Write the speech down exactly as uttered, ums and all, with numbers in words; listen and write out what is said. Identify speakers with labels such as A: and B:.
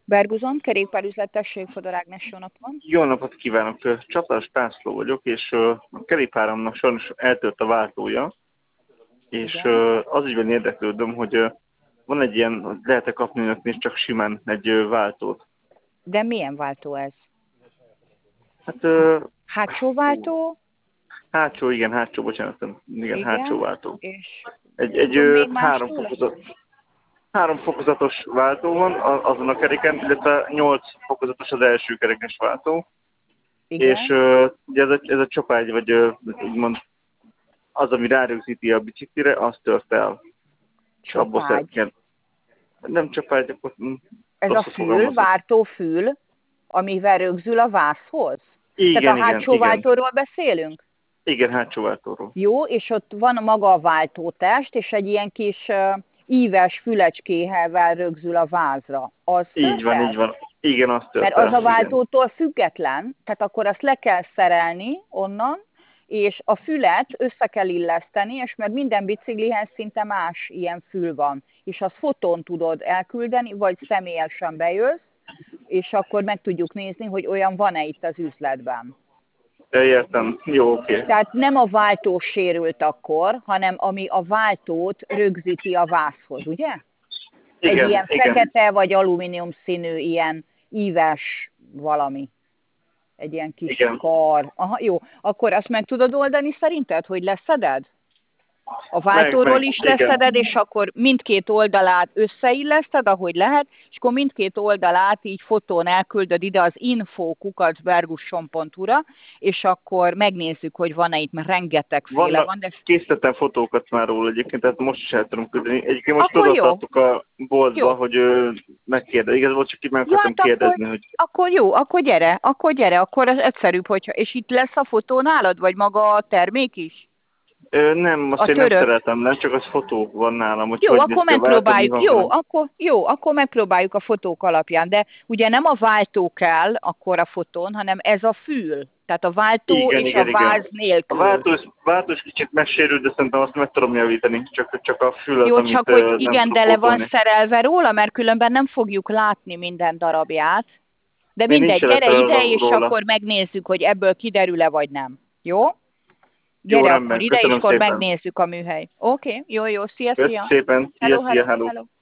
A: Berguzon, kerékpárüzlet, tessék, Fodor Ágnes, jó napot van.
B: Jó napot kívánok! Csatás László vagyok, és a kerékpáromnak sajnos eltört a váltója, és
A: Igen.
B: az ügyben érdeklődöm, hogy van egy ilyen, lehet-e kapni önöknél csak simán egy váltót?
A: De milyen váltó ez?
B: Hát...
A: Hátsó váltó?
B: Hátsó, igen, hátsó, bocsánat, igen,
A: Igen.
B: hátsó váltó.
A: És
B: Egy, egy
A: még
B: három,
A: más
B: fokozat, három fokozatos váltó van azon a kereken, illetve nyolc fokozatos az első kerekes váltó.
A: Igen.
B: És uh, ugye ez a, ez a csapágy, vagy uh, úgymond az, ami rárögzíti a biciklire, az tört el.
A: Csapágy.
B: Nem csapágy, akkor...
A: Ez a fül, váltófül, amivel rögzül a vászhoz?
B: Igen,
A: Tehát a
B: igen,
A: hátsó
B: igen.
A: váltóról beszélünk?
B: Igen, hátsó váltóról.
A: Jó, és ott van maga a váltótest, és egy ilyen kis uh, íves fülecskével rögzül a vázra. Az
B: így van,
A: el?
B: így van. Igen, az tört
A: Mert
B: el,
A: az a váltótól
B: igen.
A: független, tehát akkor azt le kell szerelni onnan, és a fület össze kell illeszteni, és mert minden biciklihez szinte más ilyen fül van. És azt fotón tudod elküldeni, vagy személyesen bejössz, és akkor meg tudjuk nézni, hogy olyan van-e itt az üzletben.
B: Értem. Jó, oké. Okay.
A: Tehát nem a váltó sérült akkor, hanem ami a váltót rögzíti a vászhoz, ugye?
B: Igen,
A: egy ilyen
B: igen.
A: fekete vagy alumínium színű, ilyen íves valami. Egy ilyen kis
B: igen.
A: kar. Aha, jó. Akkor azt meg tudod oldani szerinted, hogy leszeded? A váltóról meg, meg, is leszeded, és akkor mindkét oldalát összeilleszted, ahogy lehet, és akkor mindkét oldalát így fotón elküldöd ide az info kukac bergusson pont hu-ra, és akkor megnézzük, hogy van-e itt, mert rengetegféle van.
B: De... Készítettem fotókat már róla egyébként, tehát most is el tudom küldeni. Egyébként most
A: akkor
B: odaadtuk a boltba,
A: jó.
B: hogy megkérdezik. Igazából csak így meg
A: ja,
B: akartam kérdezni,
A: akkor,
B: hogy...
A: Akkor jó, akkor gyere, akkor gyere, akkor ez egyszerűbb, hogyha... És itt lesz a fotó nálad, vagy maga a termék is?
B: Ö, nem, azt
A: a
B: én
A: török.
B: nem szeretem, nem, csak az fotó van nálam, hogy
A: jó,
B: hogy
A: akkor megpróbáljuk,
B: váltani,
A: jó, akkor, jó, akkor megpróbáljuk a fotók alapján, de ugye nem a váltó kell akkor a fotón, hanem ez a fül, tehát a váltó
B: igen,
A: és
B: igen,
A: a váz
B: igen.
A: nélkül.
B: A váltó, váltó is kicsit megsérült, de szerintem azt meg tudom javítani, csak, csak a fül az,
A: jó,
B: amit
A: csak hogy
B: nem
A: igen, de le van
B: fotózni.
A: szerelve róla, mert különben nem fogjuk látni minden darabját, de
B: Még
A: mindegy, gyere ide, és
B: róla.
A: akkor megnézzük, hogy ebből kiderül-e vagy nem. Jó?
B: Jó,
A: Gyere
B: rendben.
A: akkor ide, és
B: Köszönöm
A: akkor
B: szépen.
A: megnézzük a műhely. Oké, okay, jó, jó, szia,
B: Köszönöm
A: szia.
B: szépen.
A: Hello,
B: Szia,
A: hello,
B: szia, hello.
A: hello.